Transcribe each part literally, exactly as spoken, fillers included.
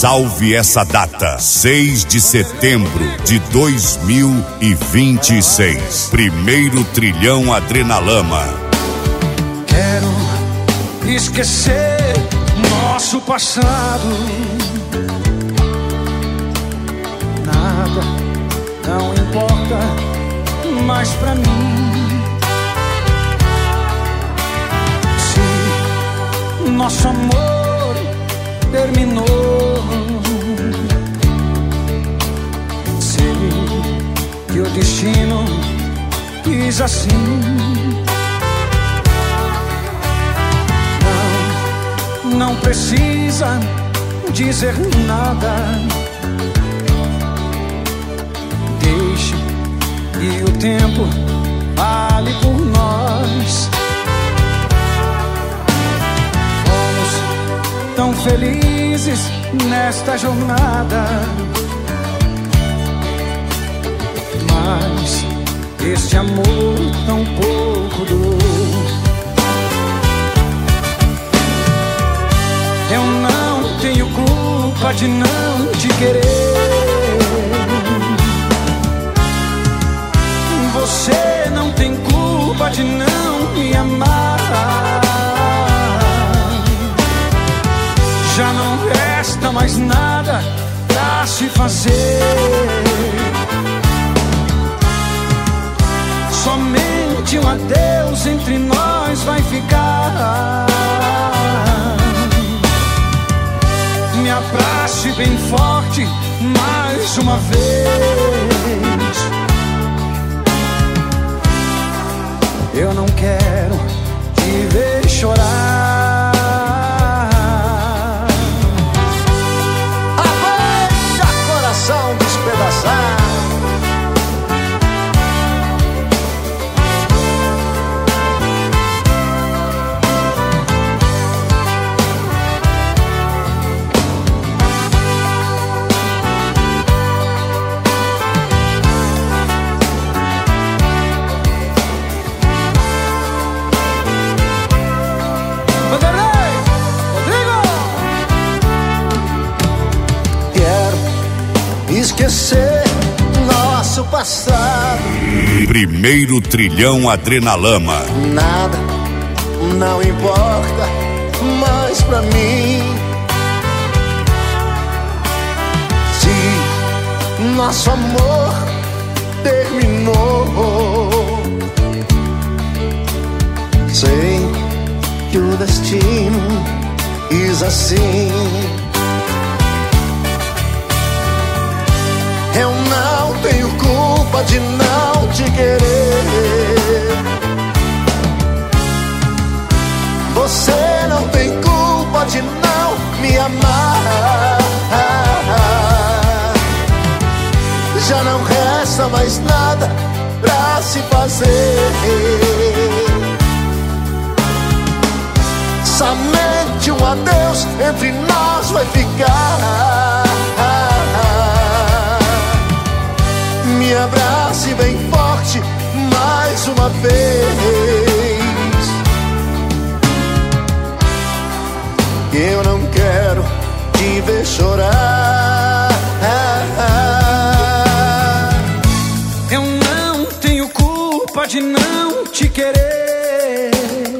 Salve essa data, seis de setembro de dois mil e vinte e seis. Primeiro trilhão Adrenalama. Quero esquecer nosso passado. Nada não importa mais pra mim. Se nosso amor terminou, sei que o destino quis assim. Não, não precisa dizer nada. Deixe que o tempo fale por nós. Fomos tão felizes nesta jornada, mas este amor tão pouco durou. Eu não tenho culpa de não te querer. Você não tem culpa de não me amar. Já não resta mais nada pra se fazer. Somente um adeus entre nós vai ficar. Me abrace bem forte mais uma vez. Eu não quero te ver chorar. Avança, coração despedaçado. Esquecer nosso passado. Primeiro trilhão Adrenalama. Nada não importa mais pra mim. Se nosso amor terminou, sei que o destino quis assim. Eu não tenho culpa de não te querer. Você não tem culpa de não me amar. Já não resta mais nada pra se fazer. Somente um adeus entre nós vai ficar. Me abrace bem forte mais uma vez. Eu não quero te ver chorar. Eu não tenho culpa de não te querer.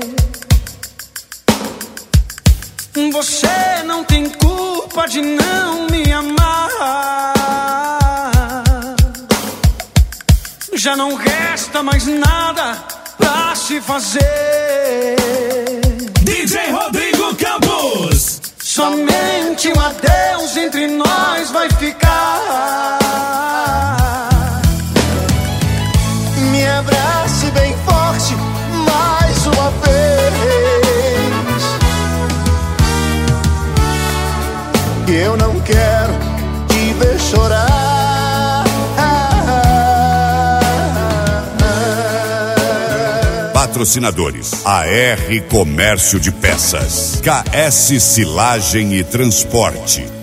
Você não tem culpa de não me amar. Já não resta mais nada pra se fazer. D J Rodrigo Campos. Somente um adeus entre nós vai ficar. Me abrace bem forte mais uma vez. Eu não quero te ver chorar. Patrocinadores: A R Comércio de Peças, K S Silagem e Transporte,